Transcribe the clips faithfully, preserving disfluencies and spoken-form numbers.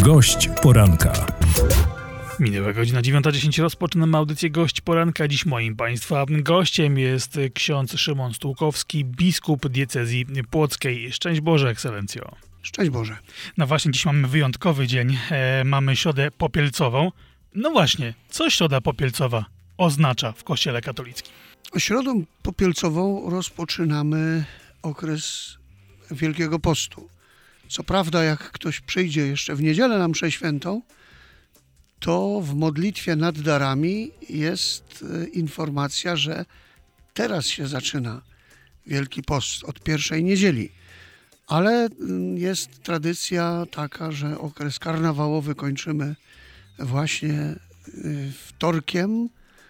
Gość poranka. Minęła godzina dziewiąta dziesięć, rozpoczynamy audycję Gość Poranka. Dziś moim Państwa gościem jest ksiądz Szymon Stułkowski, biskup diecezji płockiej. Szczęść Boże, ekscelencjo. Szczęść Boże. No właśnie, dziś mamy wyjątkowy dzień. E, mamy środę popielcową. No właśnie, co środa popielcowa oznacza w Kościele katolickim? Środą popielcową rozpoczynamy okres Wielkiego Postu. Co prawda, jak ktoś przyjdzie jeszcze w niedzielę na mszę świętą, to w modlitwie nad darami jest informacja, że teraz się zaczyna Wielki Post od pierwszej niedzieli. Ale jest tradycja taka, że okres karnawałowy kończymy właśnie wtorkiem,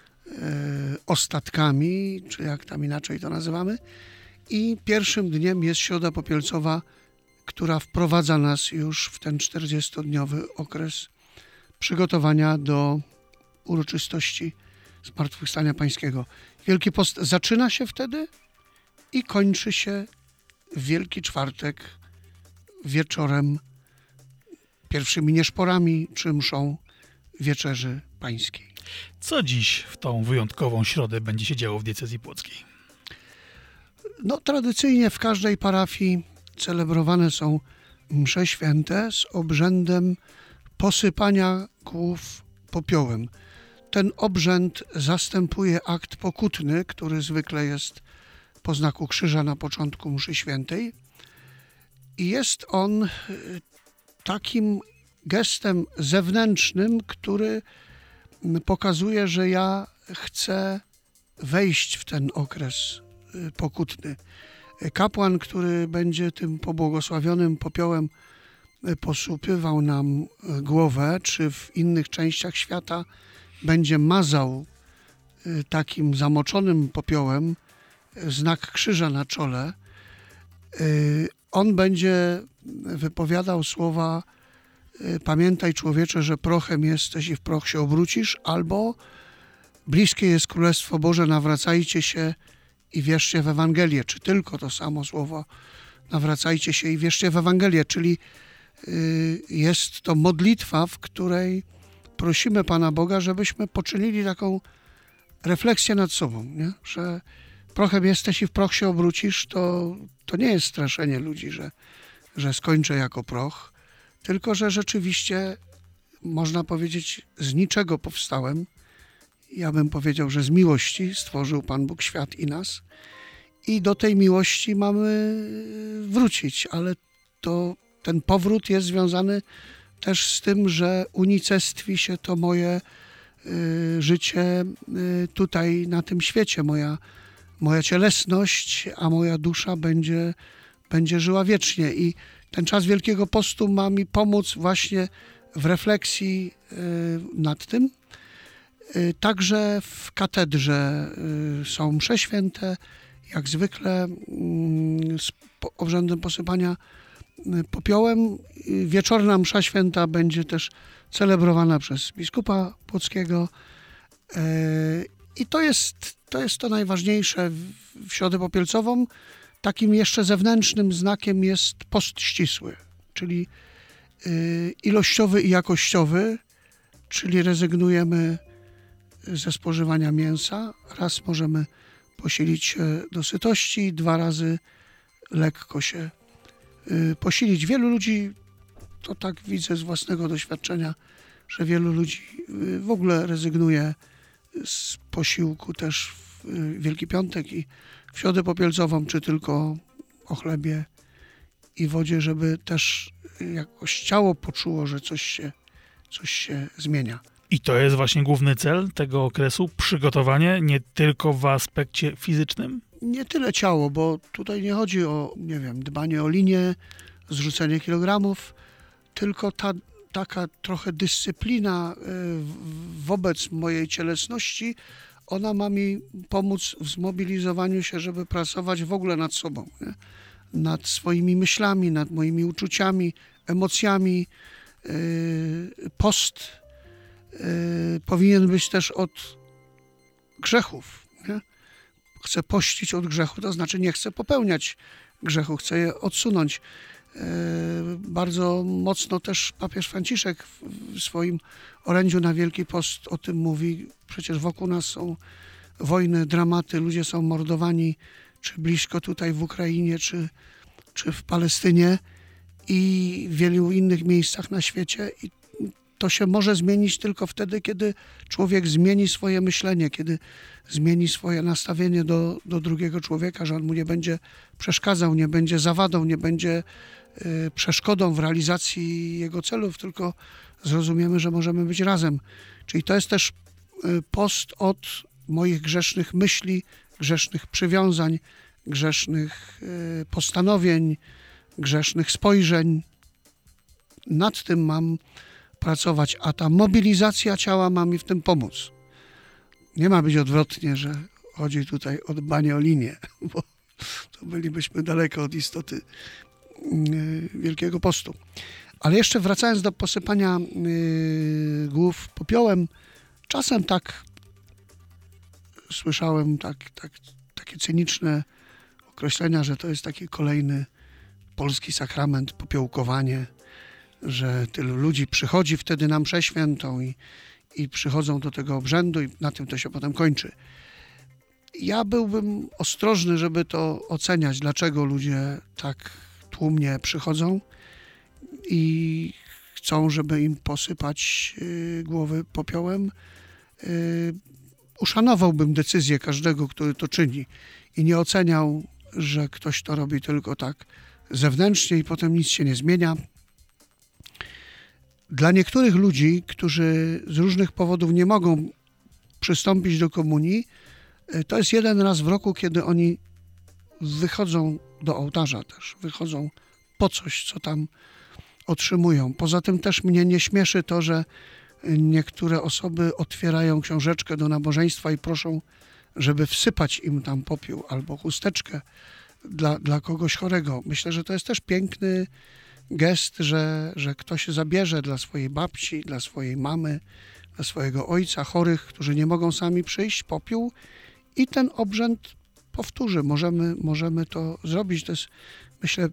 ostatkami, czy jak tam inaczej to nazywamy. I pierwszym dniem jest Środa Popielcowa, która wprowadza nas już w ten czterdziestodniowy okres przygotowania do uroczystości Zmartwychwstania Pańskiego. Wielki Post zaczyna się wtedy i kończy się w Wielki Czwartek wieczorem, pierwszymi nieszporami czy mszą Wieczerzy Pańskiej. Co dziś w tą wyjątkową środę będzie się działo w diecezji płockiej? No, tradycyjnie w każdej parafii celebrowane są msze święte z obrzędem posypania głów popiołem. Ten obrzęd zastępuje akt pokutny, który zwykle jest po znaku krzyża na początku mszy świętej. I jest on takim gestem zewnętrznym, który pokazuje, że ja chcę wejść w ten okres pokutny. Kapłan, który będzie tym pobłogosławionym popiołem posupywał nam głowę, czy w innych częściach świata będzie mazał takim zamoczonym popiołem znak krzyża na czole, on będzie wypowiadał słowa: pamiętaj, człowiecze, że prochem jesteś i w proch się obrócisz, albo bliskie jest Królestwo Boże, nawracajcie się i wierzcie w Ewangelię, czy tylko to samo słowo, nawracajcie się i wierzcie w Ewangelię, czyli jest to modlitwa, w której prosimy Pana Boga, żebyśmy poczynili taką refleksję nad sobą, nie? Że prochem jesteś i w proch się obrócisz, to, to nie jest straszenie ludzi, że, że skończę jako proch, tylko że rzeczywiście można powiedzieć, z niczego powstałem. Ja bym powiedział, że z miłości stworzył Pan Bóg świat i nas i do tej miłości mamy wrócić, ale to ten powrót jest związany też z tym, że unicestwi się to moje y, życie y, tutaj na tym świecie, moja, moja cielesność, a moja dusza będzie, będzie żyła wiecznie. I ten czas Wielkiego Postu ma mi pomóc właśnie w refleksji y, nad tym. Y, także w katedrze y, są msze święte, jak zwykle y, z obrzędem posypania popiołem. Wieczorna msza święta będzie też celebrowana przez biskupa płockiego i to jest to, jest to najważniejsze w środę popielcową. Takim jeszcze zewnętrznym znakiem jest post ścisły, czyli ilościowy i jakościowy, czyli rezygnujemy ze spożywania mięsa. Raz możemy posilić się do sytości, dwa razy lekko się posilić. Wielu ludzi, to tak widzę z własnego doświadczenia, że wielu ludzi w ogóle rezygnuje z posiłku też w Wielki Piątek i w Środę Popielcową, czy tylko o chlebie i wodzie, żeby też jakoś ciało poczuło, że coś się, coś się zmienia. I to jest właśnie główny cel tego okresu, przygotowanie nie tylko w aspekcie fizycznym? Nie tyle ciało, bo tutaj nie chodzi o, nie wiem, dbanie o linię, zrzucenie kilogramów, tylko ta taka trochę dyscyplina wobec mojej cielesności, ona ma mi pomóc w zmobilizowaniu się, żeby pracować w ogóle nad sobą, nie? Nad swoimi myślami, nad moimi uczuciami, emocjami. Post powinien być też od grzechów, nie? Chcę pościć od grzechu, to znaczy nie chcę popełniać grzechu, chcę je odsunąć. Bardzo mocno też papież Franciszek w swoim orędziu na Wielki Post o tym mówi. Przecież wokół nas są wojny, dramaty, ludzie są mordowani, czy blisko tutaj w Ukrainie, czy, czy w Palestynie i w wielu innych miejscach na świecie. I to się może zmienić tylko wtedy, kiedy człowiek zmieni swoje myślenie, kiedy zmieni swoje nastawienie do, do drugiego człowieka, że on mu nie będzie przeszkadzał, nie będzie zawadą, nie będzie y, przeszkodą w realizacji jego celów, tylko zrozumiemy, że możemy być razem. Czyli to jest też y, post od moich grzesznych myśli, grzesznych przywiązań, grzesznych y, postanowień, grzesznych spojrzeń. Nad tym mam pracować, a ta mobilizacja ciała ma mi w tym pomóc. Nie ma być odwrotnie, że chodzi tutaj o dbanie o linię, bo to bylibyśmy daleko od istoty Wielkiego Postu. Ale jeszcze wracając do posypania głów popiołem, czasem tak słyszałem tak, tak, takie cyniczne określenia, że to jest taki kolejny polski sakrament, popiołkowanie, że tylu ludzi przychodzi wtedy na mszę świętą i, i przychodzą do tego obrzędu i na tym to się potem kończy. Ja byłbym ostrożny, żeby to oceniać, dlaczego ludzie tak tłumnie przychodzą i chcą, żeby im posypać y, głowy popiołem. Y, uszanowałbym decyzję każdego, który to czyni i nie oceniał, że ktoś to robi tylko tak zewnętrznie i potem nic się nie zmienia. Dla niektórych ludzi, którzy z różnych powodów nie mogą przystąpić do komunii, to jest jeden raz w roku, kiedy oni wychodzą do ołtarza też, wychodzą po coś, co tam otrzymują. Poza tym też mnie nie śmieszy to, że niektóre osoby otwierają książeczkę do nabożeństwa i proszą, żeby wsypać im tam popiół albo chusteczkę dla, dla kogoś chorego. Myślę, że to jest też piękny gest, że, że ktoś zabierze dla swojej babci, dla swojej mamy, dla swojego ojca chorych, którzy nie mogą sami przyjść, popiół i ten obrzęd powtórzy. Możemy, możemy to zrobić. To jest, myślę,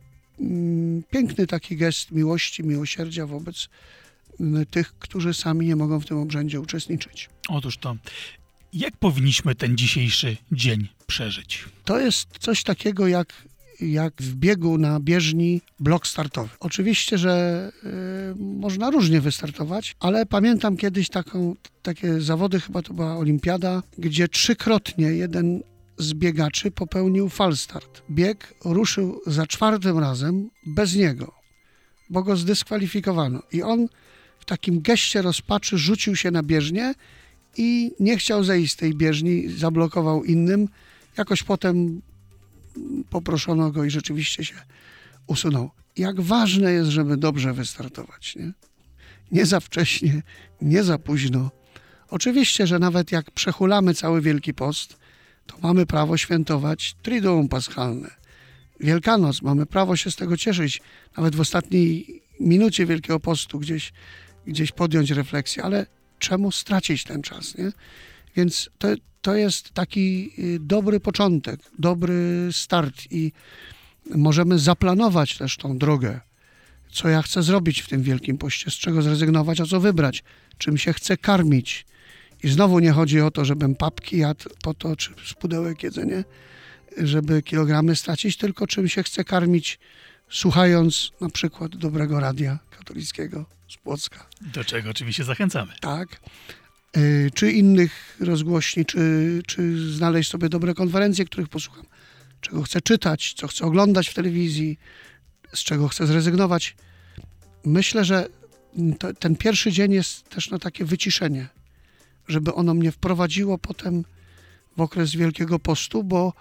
piękny taki gest miłości, miłosierdzia wobec tych, którzy sami nie mogą w tym obrzędzie uczestniczyć. Otóż to. Jak powinniśmy ten dzisiejszy dzień przeżyć? To jest coś takiego jak, jak w biegu na bieżni blok startowy. Oczywiście, że y, można różnie wystartować, ale pamiętam kiedyś taką, takie zawody, chyba to była olimpiada, gdzie trzykrotnie jeden z biegaczy popełnił falstart. Bieg ruszył za czwartym razem bez niego, bo go zdyskwalifikowano. I on w takim geście rozpaczy rzucił się na bieżnię i nie chciał zejść z tej bieżni, zablokował innym. Jakoś potem poproszono go i rzeczywiście się usunął. Jak ważne jest, żeby dobrze wystartować, nie? Nie za wcześnie, nie za późno. Oczywiście, że nawet jak przehulamy cały Wielki Post, to mamy prawo świętować Triduum Paschalne. Wielkanoc, mamy prawo się z tego cieszyć. Nawet w ostatniej minucie Wielkiego Postu gdzieś, gdzieś podjąć refleksję, ale czemu stracić ten czas, nie? Więc to, to jest taki dobry początek, dobry start i możemy zaplanować też tą drogę. Co ja chcę zrobić w tym Wielkim Poście, z czego zrezygnować, a co wybrać, czym się chcę karmić. I znowu nie chodzi o to, żebym papki jadł po to, czy z pudełek jedzenie, żeby kilogramy stracić, tylko czym się chcę karmić, słuchając na przykład dobrego radia katolickiego z Płocka. Do czego oczywiście zachęcamy. Tak. Y, czy innych rozgłośni, czy, czy znaleźć sobie dobre konferencje, których posłucham. Czego chcę czytać, co chcę oglądać w telewizji, z czego chcę zrezygnować. Myślę, że to, ten pierwszy dzień jest też na takie wyciszenie, żeby ono mnie wprowadziło potem w okres Wielkiego Postu, bo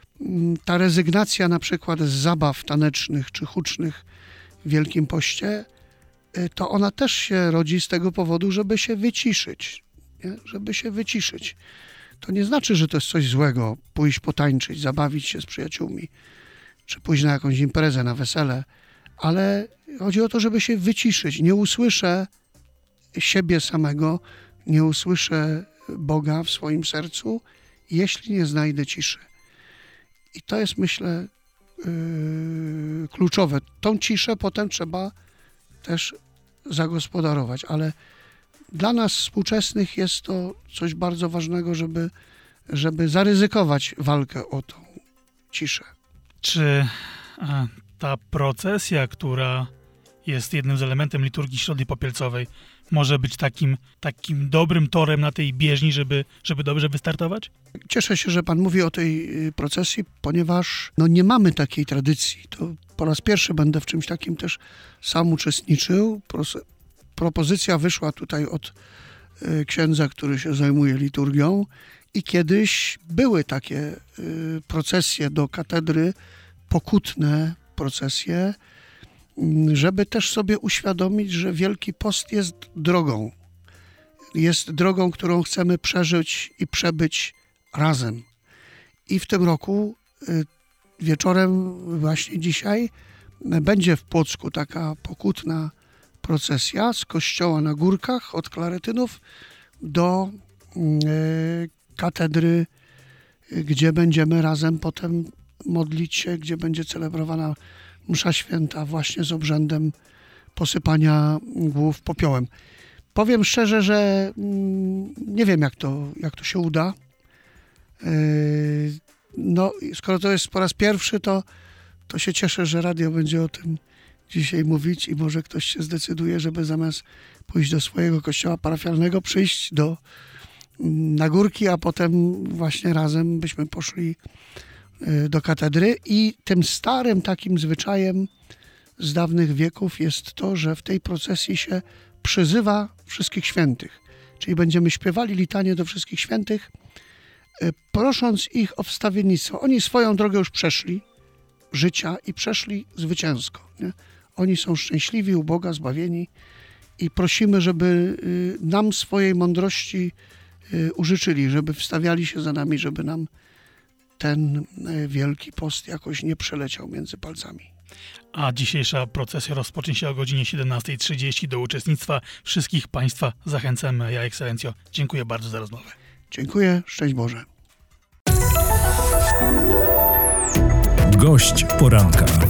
ta rezygnacja na przykład z zabaw tanecznych czy hucznych w Wielkim Poście, to ona też się rodzi z tego powodu, żeby się wyciszyć. Nie? Żeby się wyciszyć. To nie znaczy, że to jest coś złego, pójść potańczyć, zabawić się z przyjaciółmi, czy pójść na jakąś imprezę, na wesele, ale chodzi o to, żeby się wyciszyć. Nie usłyszę siebie samego, nie usłyszę Boga w swoim sercu, jeśli nie znajdę ciszy. I to jest, myślę, yy, kluczowe. Tą ciszę potem trzeba też zagospodarować, ale dla nas współczesnych jest to coś bardzo ważnego, żeby, żeby zaryzykować walkę o tą ciszę. Czy a, ta procesja, która jest jednym z elementem liturgii Środy Popielcowej, może być takim, takim dobrym torem na tej bieżni, żeby, żeby dobrze wystartować? Cieszę się, że pan mówi o tej procesji, ponieważ no, nie mamy takiej tradycji. To po raz pierwszy będę w czymś takim też sam uczestniczył. Pro- propozycja wyszła tutaj od y, księdza, który się zajmuje liturgią i kiedyś były takie y, procesje do katedry, pokutne procesje, żeby też sobie uświadomić, że Wielki Post jest drogą. Jest drogą, którą chcemy przeżyć i przebyć razem. I w tym roku wieczorem, właśnie dzisiaj, będzie w Płocku taka pokutna procesja z kościoła na Górkach od Klaretynów do katedry, gdzie będziemy razem potem modlić się, gdzie będzie celebrowana msza święta właśnie z obrzędem posypania głów popiołem. Powiem szczerze, że nie wiem, jak to, jak to się uda. No, skoro to jest po raz pierwszy, to, to się cieszę, że radio będzie o tym dzisiaj mówić i może ktoś się zdecyduje, żeby zamiast pójść do swojego kościoła parafialnego, przyjść do Nagórki, a potem właśnie razem byśmy poszli do katedry. I tym starym takim zwyczajem z dawnych wieków jest to, że w tej procesji się przyzywa wszystkich świętych. Czyli będziemy śpiewali litanię do wszystkich świętych, prosząc ich o wstawiennictwo. Oni swoją drogę już przeszli życia i przeszli zwycięsko. Nie? Oni są szczęśliwi, u Boga, zbawieni i prosimy, żeby nam swojej mądrości użyczyli, żeby wstawiali się za nami, żeby nam ten Wielki Post jakoś nie przeleciał między palcami. A dzisiejsza procesja rozpocznie się o godzinie siedemnasta trzydzieści. Do uczestnictwa wszystkich Państwa zachęcamy. Ja, Ekscelencjo, dziękuję bardzo za rozmowę. Dziękuję, szczęść Boże. Gość poranka.